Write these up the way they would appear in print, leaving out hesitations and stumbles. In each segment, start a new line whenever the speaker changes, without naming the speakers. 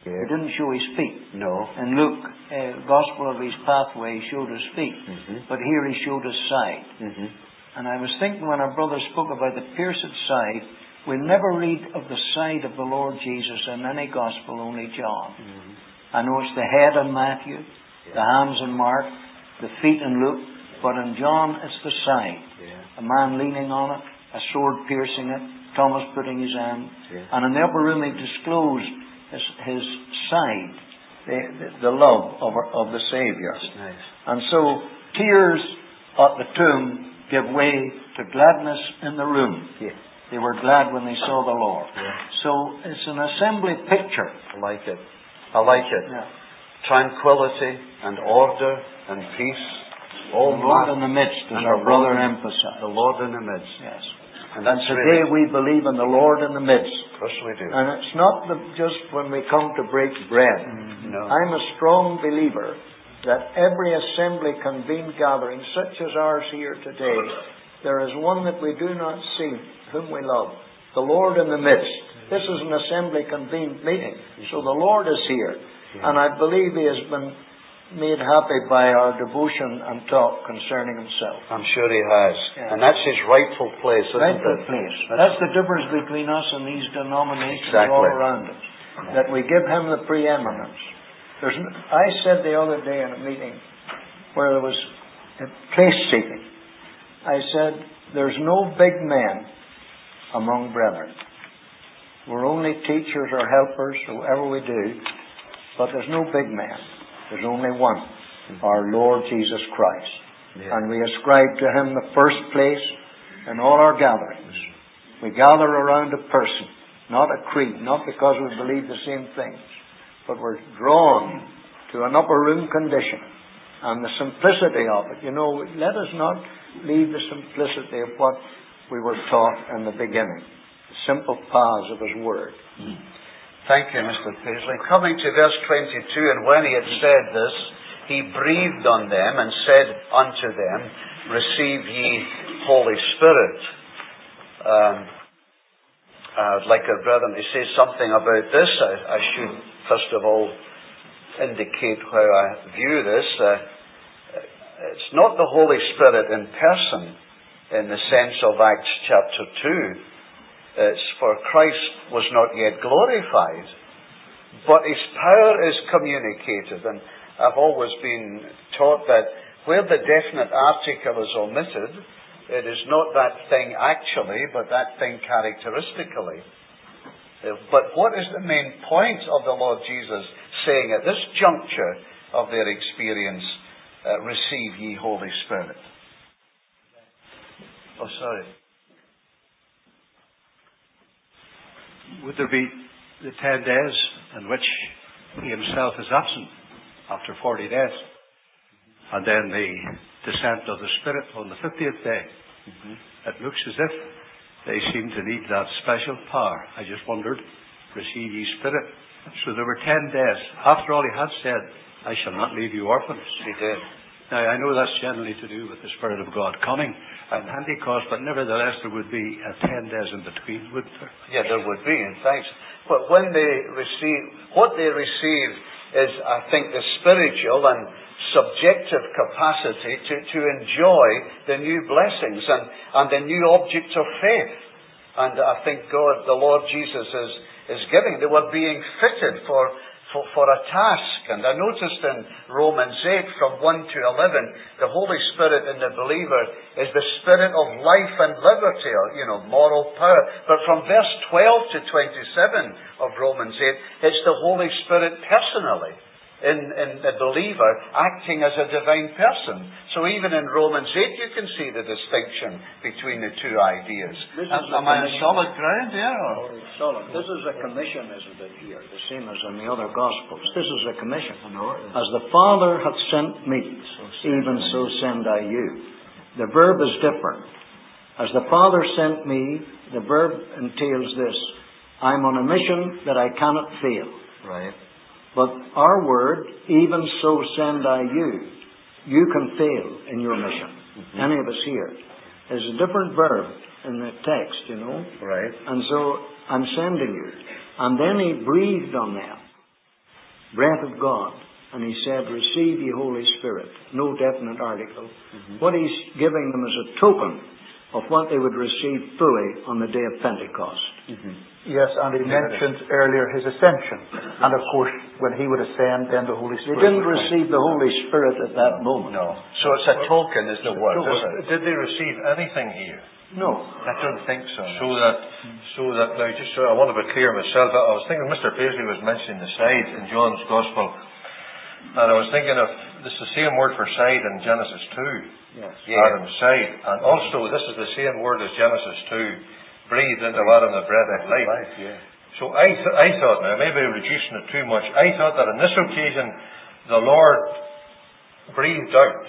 He didn't show his feet.
No.
In Luke, Gospel of his pathway, he showed his feet. But here he showed his side. And I was thinking when our brother spoke about the pierced side, we never read of the side of the Lord Jesus in any Gospel, only John. I know it's the head in Matthew, the hands in Mark, the feet in Luke, but in John it's the side. A man leaning on it, a sword piercing it, Thomas putting his hand. And in the upper room he disclosed his side, the love of the Saviour.
Nice.
And so tears at the tomb give way to gladness in the room. They were glad when they saw the Lord. So it's an assembly picture.
I like it. Tranquility and order and peace.
All the Lord in the midst, as our brother emphasized.
The Lord in the midst.
Yes.
And that's
today we believe in the Lord in the midst.
Of course we do.
And it's not just when we come to break bread.
No.
I'm a strong believer that every assembly convened gathering, such as ours here today, there is one that we do not see, whom we love. The Lord in the midst. This is an assembly convened meeting. So the Lord is here. And I believe He has been made happy by our devotion and talk concerning Himself.
I'm sure He has. And that's His rightful place, isn't it?
Place. That's the difference between us and these denominations all around us. That we give Him the preeminence. I said the other day in a meeting where there was place seeking, I said, there's no big men among brethren. We're only teachers or helpers, whoever we do, but there's no big man. There's only one, our Lord Jesus Christ. And we ascribe to Him the first place in all our gatherings. We gather around a person, not a creed, not because we believe the same things, but we're drawn to an upper room condition and the simplicity of it. You know, let us not leave the simplicity of what we were taught in the beginning. The simple paths of His Word.
Thank you, Mr. Paisley. Coming to verse 22, and when he had said this, he breathed on them and said unto them, receive ye Holy Spirit. I'd like our brethren to say something about this. I should first of all indicate how I view this. It's not the Holy Spirit in person in the sense of Acts chapter 2. It's for Christ was not yet glorified, but His power is communicated. And I've always been taught that where the definite article is omitted, it is not that thing actually, but that thing characteristically. But what is the main point of the Lord Jesus saying at this juncture of their experience, receive ye Holy Spirit? Oh, sorry.
Would there be the 10 days in which He Himself is absent after 40 days? And then the descent of the Spirit on the 50th day. It looks as if they seem to need that special power. I just wondered, receive ye Spirit. So there were 10 days. After all, He had said, I shall not leave you orphans.
He did.
Now, I know that's generally to do with the Spirit of God coming at Pentecost, but nevertheless there would be 10 days in between, wouldn't there?
Yeah, there would be, in fact. But when they receive, what they receive is, I think, the spiritual and subjective capacity to enjoy the new blessings and the new object of faith. And I think God, the Lord Jesus, is giving. They were being fitted for a task. And I noticed in Romans 8 from 1 to 11, the Holy Spirit in the believer is the Spirit of life and liberty, or, moral power. But from verse 12 to 27 of Romans 8, it's the Holy Spirit personally in the believer acting as a divine person. So even in Romans 8 you can see the distinction between the two ideas. Am I on solid ground here?
Solid. This is a commission, isn't it, here? The same as in the other Gospels. This is a commission. As the Father hath sent me, even so send I you. The verb is different. As the Father sent me, the verb entails this. I'm on a mission that I cannot fail.
Right.
But our word, even so send I you. You can fail in your mission. Any of us here. There's a different verb in the text,
Right.
And so I'm sending you. And then He breathed on them. breath of God. And he said, receive ye Holy Spirit. No definite article. What he's giving them is a token of what they would receive fully on the day of Pentecost.
Yes, and he mentioned earlier his ascension. And of course, when he would ascend, then the Holy Spirit.
They didn't receive the Holy Spirit at that moment.
No. So it's a token, is the word, isn't it?
Did they receive anything here?
No.
I don't think so.
So that now, just so I want to be clear myself, I was thinking Mr. Paisley was mentioning the side in John's Gospel, and I was thinking of this is the same word for side in Genesis 2.
Yes.
Adam's side, and also this is the same word as Genesis 2, breathed into Adam the breath of life.
Yeah.
So I thought, now maybe reducing it too much, I thought that on this occasion the Lord breathed out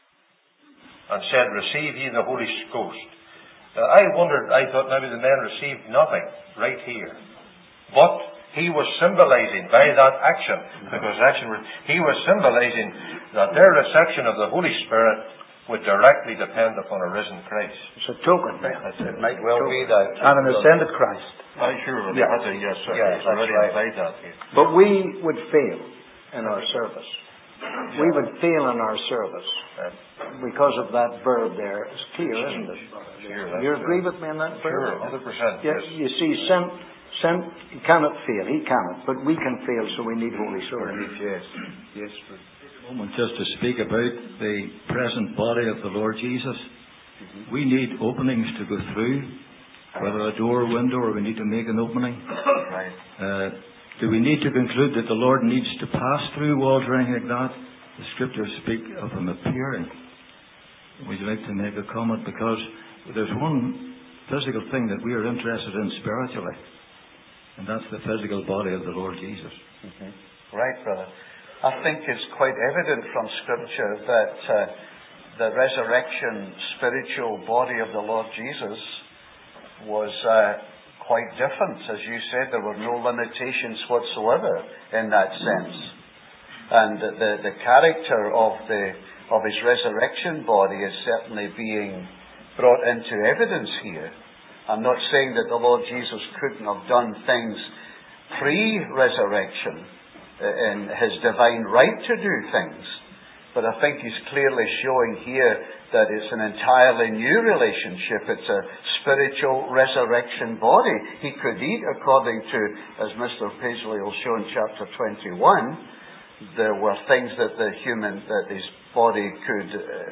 and said, receive ye the Holy Ghost. I thought maybe the men received nothing right here. But he was symbolizing by that action, because he was symbolizing that their reception of the Holy Spirit would directly depend upon a risen Christ.
It's a token.
It might well be that.
And an ascended Christ.
I'm sure.
Yes.
Yes, sir.
Yes,
It's already
that's
implied that here.
But we would fail in our service. We would fail in our service because of that verb there. It's clear, isn't it?
Sure,
You agree with me on that verb?
Sure, 100%.
Yes. You see, sent he cannot fail. He cannot. But we can fail, so we need Holy Spirit.
Yes.
Moment just to speak about the present body of the Lord Jesus. We need openings to go through, whether a door or window, or we need to make an opening.
Right.
Do we need to conclude that the Lord needs to pass through walls or anything like that? The Scriptures speak of Him appearing. Would you like to make a comment? Because there's one physical thing that we are interested in spiritually, and that's the physical body of the Lord Jesus.
Right, brother. I think it's quite evident from Scripture that the resurrection spiritual body of the Lord Jesus was quite different. As you said, there were no limitations whatsoever in that sense. And the character of his resurrection body is certainly being brought into evidence here. I'm not saying that the Lord Jesus couldn't have done things pre-resurrection in his divine right to do things. But I think he's clearly showing here that it's an entirely new relationship. It's a spiritual resurrection body. He could eat according to, as Mr. Paisley will show in chapter 21, there were things that that his body could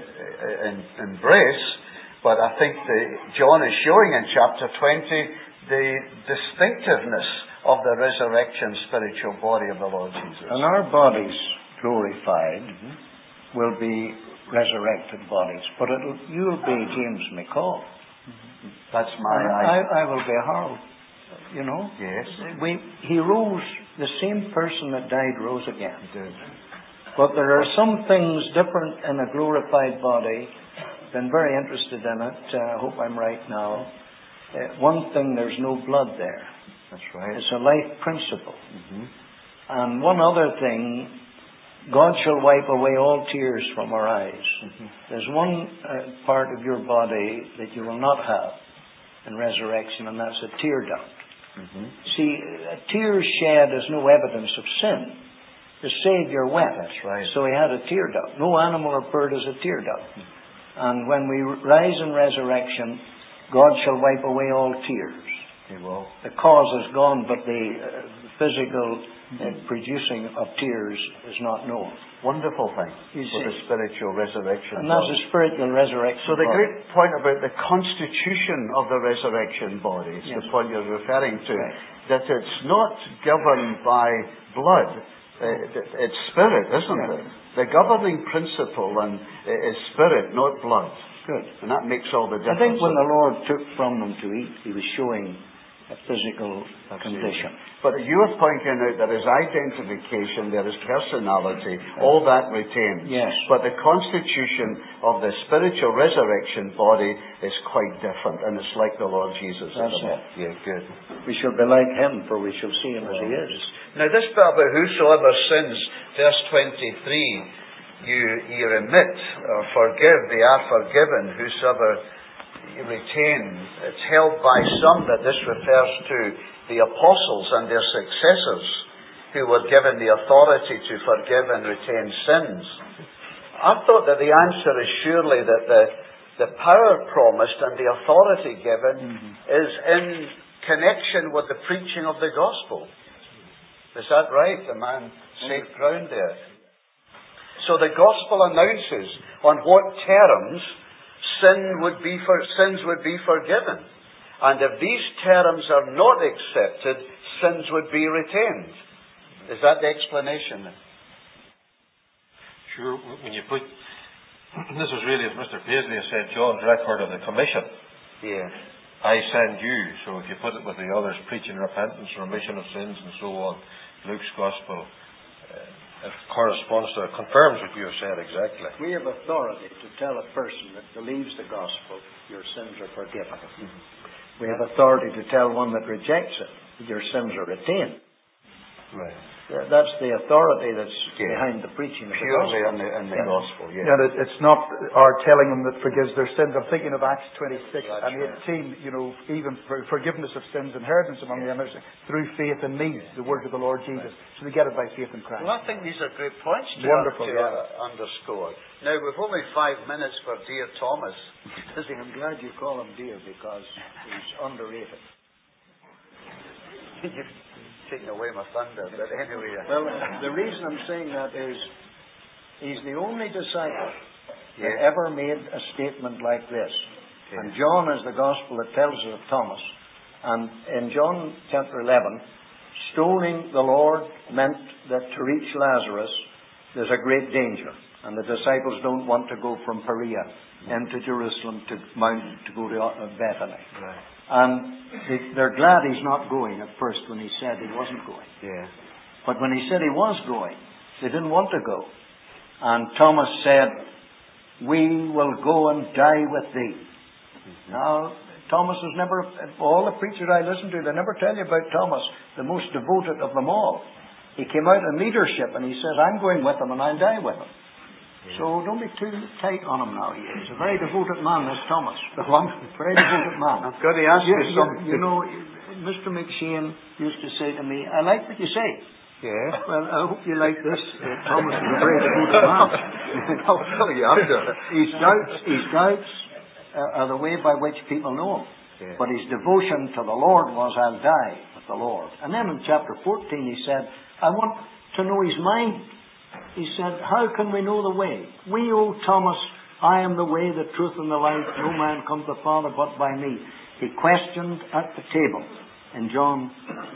embrace. But I think John is showing in chapter 20 the distinctiveness of the resurrection spiritual body of the Lord Jesus.
And our bodies, glorified, will be resurrected bodies. But you'll be James McCall.
That's my
I will be Harold. You know?
Yes.
He rose, the same person that died rose again.
He did.
But there are some things different in a glorified body. Been very interested in it. I hope I'm right now. One thing, there's no blood there.
That's right.
It's a life principle. And one other thing, God shall wipe away all tears from our eyes. There's one part of your body that you will not have in resurrection, and that's a tear duct. See, a tear shed is no evidence of sin. The Savior wept.
That's right.
So he had a tear duct. No animal or bird is a tear duct. And when we rise in resurrection, God shall wipe away all tears.
He will.
The cause is gone, but the physical producing of tears is not known.
Wonderful thing for the spiritual resurrection.
And that's a spiritual resurrection.
So the great point about the constitution of the resurrection body is the point you're referring to.
Right.
That it's not governed by blood. It's spirit, isn't it? The governing principle is spirit, not blood.
Good.
And that makes all the difference.
I think when the Lord took from them to eat, He was showing a physical condition.
But you are pointing out there is identification, there is personality, all that retains.
Yes.
But the constitution of the spiritual resurrection body is quite different, and it's like the Lord Jesus.
That's it.
Yeah, good.
We shall be like Him, for we shall see Him as He is.
Now this bit about whosoever sins, verse 23, you remit or forgive, they are forgiven. Whosoever you retain, it's held by some that this refers to the apostles and their successors who were given the authority to forgive and retain sins. I thought that the answer is surely that the power promised and the authority given is in connection with the preaching of the gospel. Is that right? Am I on safe ground there? So the gospel announces on what terms sins would be forgiven. And if these terms are not accepted, sins would be retained. Is that the explanation?
Sure. When you put, this is really, as Mr. Paisley has said, John's record of the commission.
Yeah.
I send you. So if you put it with the others, preaching repentance, remission of sins, and so on, Luke's gospel, it corresponds to, it confirms what you have said exactly.
We have authority to tell a person that believes the gospel, your sins are forgiven. We have authority to tell one that rejects it, that your sins are retained.
Right.
That's the authority that's behind the preaching of the gospel.
Purely in the gospel, yeah.
And it's not our telling them that forgives their sins. I'm thinking of Acts 26 and 18, even for forgiveness of sins, inheritance among the others, through faith in me, the word of the Lord Jesus. So they get it by faith in Christ.
Well, I think these are great points to underscore. Now, we've only 5 minutes for dear Thomas.
I'm glad you call him dear because he's underrated.
You've taken away my thunder, but anyway.
Well, the reason I'm saying that is he's the only disciple that ever made a statement like this. And John is the gospel that tells us of Thomas. And in John chapter 11, stoning the Lord meant that to reach Lazarus, there's a great danger. And the disciples don't want to go from Perea into Jerusalem to go to Bethany.
Right.
And they're glad he's not going at first when he said he wasn't going.
Yeah.
But when he said he was going, they didn't want to go. And Thomas said, "We will go and die with thee." Now, Thomas was never, all the preachers I listen to, they never tell you about Thomas, the most devoted of them all. He came out in leadership and he says, "I'm going with them and I'll die with them." So don't be too tight on him now. He's a very devoted man, this Thomas. Very devoted man.
I've got to ask you something.
You know, Mr. McShane used to say to me, "I like what you say."
Yeah.
Well, I hope you like this. Thomas is a very devoted man.
I'll tell you after.
His doubts are the way by which people know him.
Yeah.
But his devotion to the Lord was, "I'll die with the Lord." And then in chapter 14 he said, "I want to know his mind." He said, "How can we know the way? We, O Thomas, I am the way, the truth, and the life. No man comes to the Father but by me." He questioned at the table in John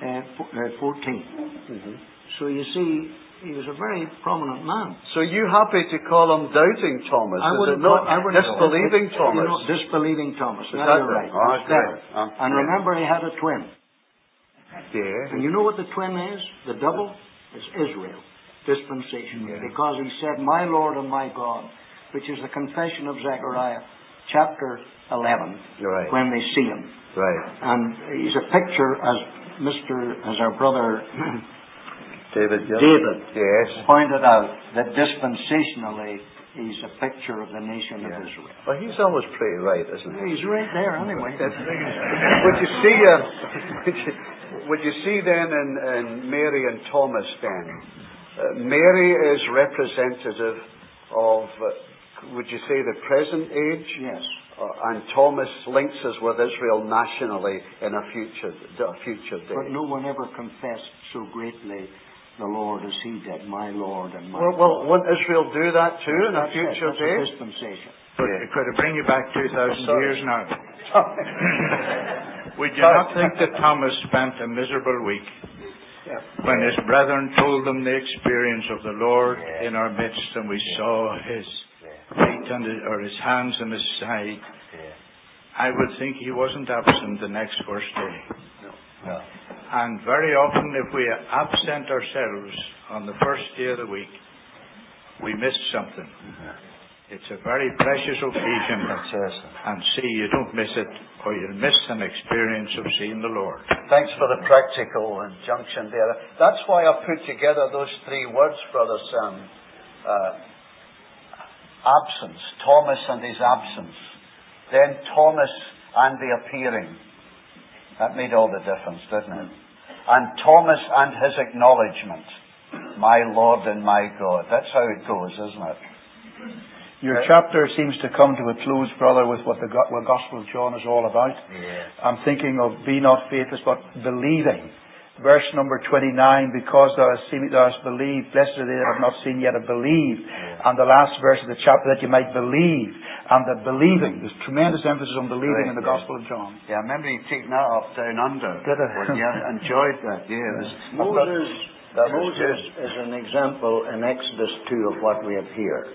14. So you see, he was a very prominent man.
So you happy to call him doubting Thomas?
I wouldn't
disbelieving Thomas?
Disbelieving Thomas. Is
that
right?
Oh, that's
there.
right.
And remember, he had a twin.
Yeah.
And you know what the twin is? The double? It's Israel. Dispensation.
Yeah.
Because he said, "My Lord and my God," which is the confession of Zechariah, chapter 11,
right.
when they see him.
Right.
And he's a picture, as our brother
David
yes. pointed out, that dispensationally he's a picture of the nation of Israel.
Well, he's always pretty right, isn't he?
He's right there anyway.
Would you see then in Mary and Thomas then? Mary is representative of, would you say, the present age?
Yes.
And Thomas links us with Israel nationally in a future day.
But no one ever confessed so greatly the Lord as he did, "My Lord and my
God." Well, won't Israel do that too in a future day?
That's a dispensation.
But could I bring you back 2,000 years now? Would you not think that Thomas spent a miserable week when his brethren told them the experience of the Lord in our midst, and we saw his feet and his hands and his side? I would think he wasn't absent the next first day.
No.
And very often, if we absent ourselves on the first day of the week, we miss something. It's a very precious occasion. And see, you don't miss it, or you'll miss an experience of seeing the Lord.
Thanks for the practical injunction there. That's why I put together those 3 words, Brother Sam. Absence. Thomas and his absence. Then Thomas and the appearing. That made all the difference, didn't it? and Thomas and his acknowledgement. My Lord and my God. That's how it goes, isn't it?
Your chapter seems to come to a close, brother, with what the Gospel of John is all about.
Yeah.
I'm thinking of be not faithless, but believing. Verse number 29, because thou hast seen it, thou hast believed. Blessed are they that have not seen yet have believed.
Yeah.
And the last verse of the chapter, that you might believe. And the believing. There's tremendous emphasis on believing in the Gospel of John.
Yeah, I remember you taking that up down under.
Did I?
Yeah, enjoyed that. Yeah, it was,
Moses is an example in Exodus 2 of what we have here.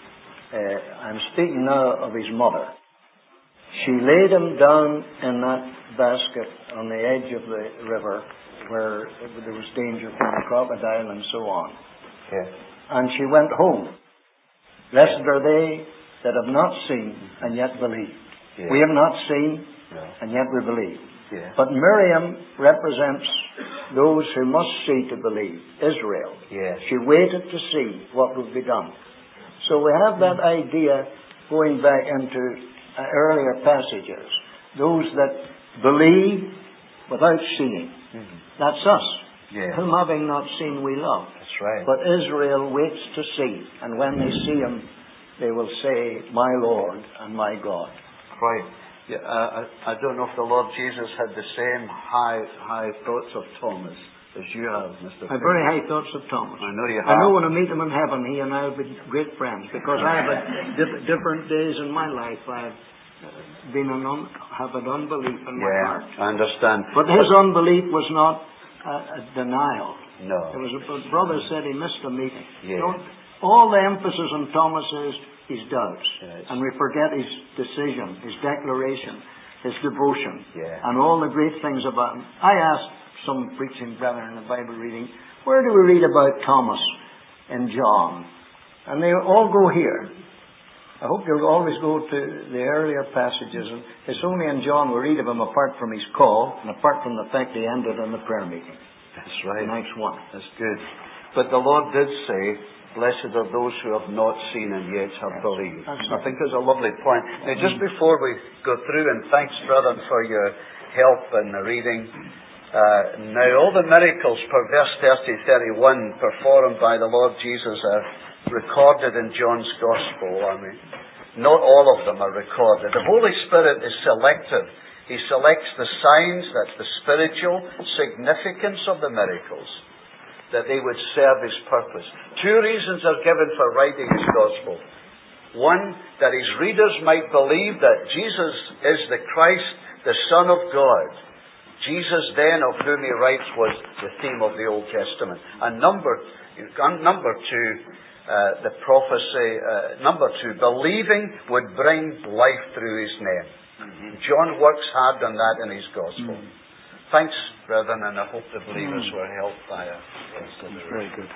I'm speaking now of his mother. She laid him down in that basket on the edge of the river where there was danger from the crocodile and so on.
yeah.
And she went home. Blessed are they that have not seen and yet believe.
Yeah.
We have not seen and yet we believe. Yeah. But Miriam represents those who must see to believe. Israel.
Yeah.
She waited to see what would be done. So we have that idea going back into earlier passages. Those that believe without seeing.
Mm-hmm.
That's us.
Yeah.
Whom having not seen we love.
That's right.
But Israel waits to see. And when they see him, they will say, my Lord and my God.
Right. Yeah, I don't know if the Lord Jesus had the same high thoughts of Thomas as you have, Mr.
I have very high thoughts of Thomas.
I know you have.
I know when I meet him in heaven, he and I will be great friends, because I have different days in my life. I've have an unbelief in my heart.
I understand.
But his unbelief was not a denial.
No.
It was a brother said he missed a meeting.
Yeah.
All the emphasis on Thomas is his doubts.
Yes.
And we forget his decision, his declaration, his devotion, and all the great things about him. I asked some preaching brethren in the Bible reading, where do we read about Thomas in John? And they all go here. I hope you'll always go to the earlier passages. And it's only in John we read of him apart from his call and apart from the fact he ended in the prayer meeting.
That's right.
The next one.
That's good. But the Lord did say, blessed are those who have not seen and yet have believed. I think that's a lovely point. Now, just before we go through, and thanks, brethren, for your help in the reading. Now, all the miracles, per verse 30-31, performed by the Lord Jesus are recorded in John's Gospel. I mean, not all of them are recorded. The Holy Spirit is selective. He selects the signs, that's the spiritual significance of the miracles, that they would serve His purpose. Two reasons are given for writing His Gospel. One, that His readers might believe that Jesus is the Christ, the Son of God. Jesus then, of whom He writes, was the theme of the Old Testament. And number two, the prophecy. Number two, believing would bring life through His name. Mm-hmm. John works hard on that in his Gospel. Mm-hmm. Thanks, brethren, and I hope the believers were helped by it. That's very good.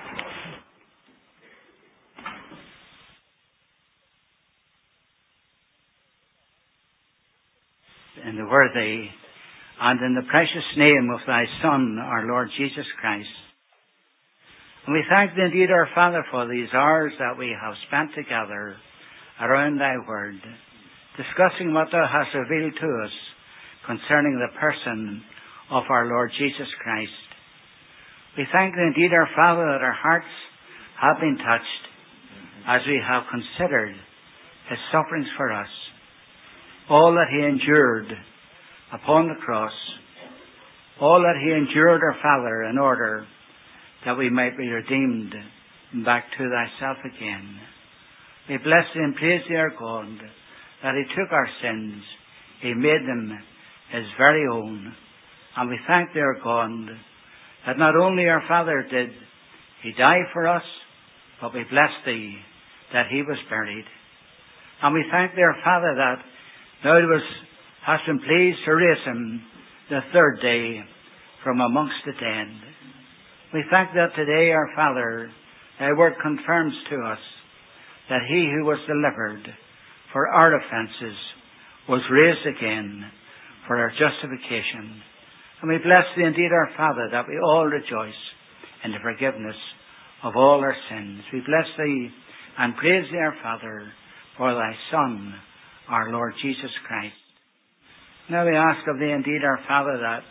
In the worthy and in the precious name of Thy Son, our Lord Jesus Christ. And we thank Thee indeed, our Father, for these hours that we have spent together around Thy Word, discussing what Thou hast revealed to us concerning the person of our Lord Jesus Christ. We thank Thee indeed, our Father, that our hearts have been touched as we have considered His sufferings for us, all that He endured upon the cross, all that He endured, our Father, in order that we might be redeemed back to Thyself again. We bless Thee and praise Thee, our God, that He took our sins, He made them His very own. And we thank Thee, our God, that not only our Father did He die for us, but we bless Thee that He was buried. And we thank Thee, our Father, that Thou hast been pleased to raise Him the third day from amongst the dead. We thank that today, our Father, Thy Word confirms to us that He who was delivered for our offences was raised again for our justification. And we bless Thee indeed, our Father, that we all rejoice in the forgiveness of all our sins. We bless Thee and praise Thee, our Father, for Thy Son, our Lord Jesus Christ. Now we ask of Thee indeed, our Father, that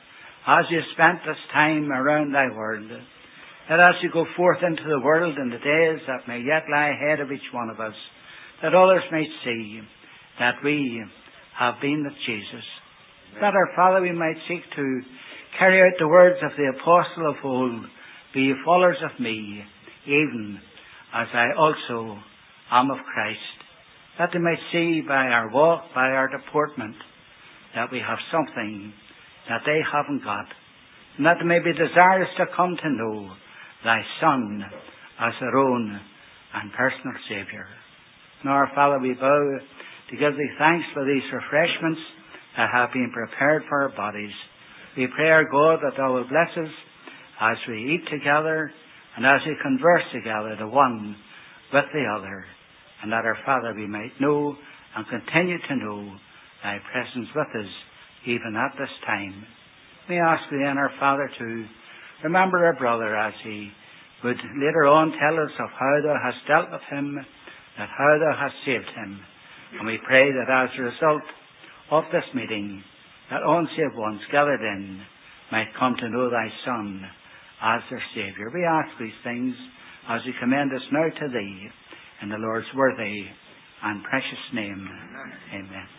as you spent this time around thy word, that as you go forth into the world in the days that may yet lie ahead of each one of us, that others may see that we have been with Jesus. That our Father, we might seek to carry out the words of the apostle of old, be ye followers of me, even as I also am of Christ. That they might see by our walk, by our deportment, that we have something that they haven't got, and that they may be desirous to come to know thy Son as their own and personal Saviour. Now, our Father, we bow to give thee thanks for these refreshments that have been prepared for our bodies. We pray, our God, that thou wilt bless us as we eat together and as we converse together, the one with the other, and that, our Father, we might know and continue to know thy presence with us even at this time. We ask thee then, our Father, to remember our brother as he would later on tell us of how thou hast dealt with him, that how thou hast saved him. And we pray that as a result of this meeting, that unsaved ones gathered in might come to know thy Son as their Saviour. We ask these things as we commend us now to thee, in the Lord's worthy and precious name. Amen.